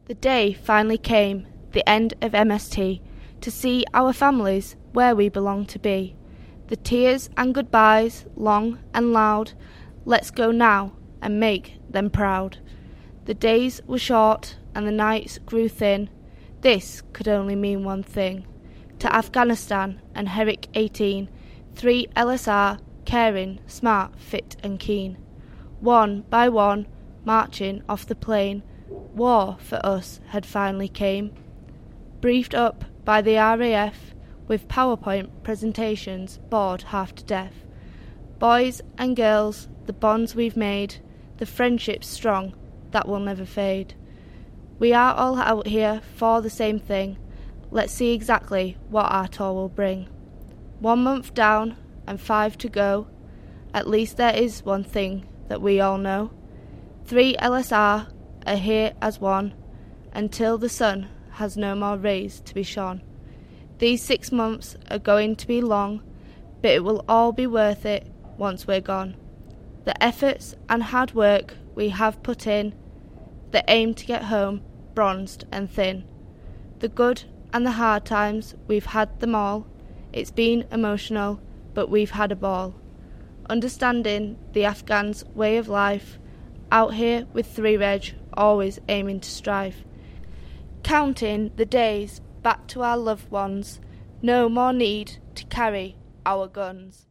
The day finally came, the end of MST, to see our families where we belong to be. The tears and goodbyes, long and loud, let's go now and make them proud. The days were short and the nights grew thin. This could only mean one thing. To Afghanistan and Herrick 18, 3 LSR, caring, smart, fit and keen. One by one, marching off the plain, war for us had finally came. Briefed up by the RAF, with PowerPoint presentations, bored half to death. Boys and girls, the bonds we've made, the friendships strong, that will never fade. We are all out here for the same thing. Let's see exactly what our tour will bring. 1 month down and 5 to go. At least there is one thing that we all know. 3 LSR are here as one, until the sun has no more rays to be shone. These 6 months are going to be long, but it will all be worth it once we're gone. The efforts and hard work we have put in, the aim to get home bronzed and thin. The good and the hard times, we've had them all. It's been emotional, but we've had a ball. Understanding the Afghans' way of life, out here with 3 Reg, always aiming to strive. Counting the days back to our loved ones, no more need to carry our guns.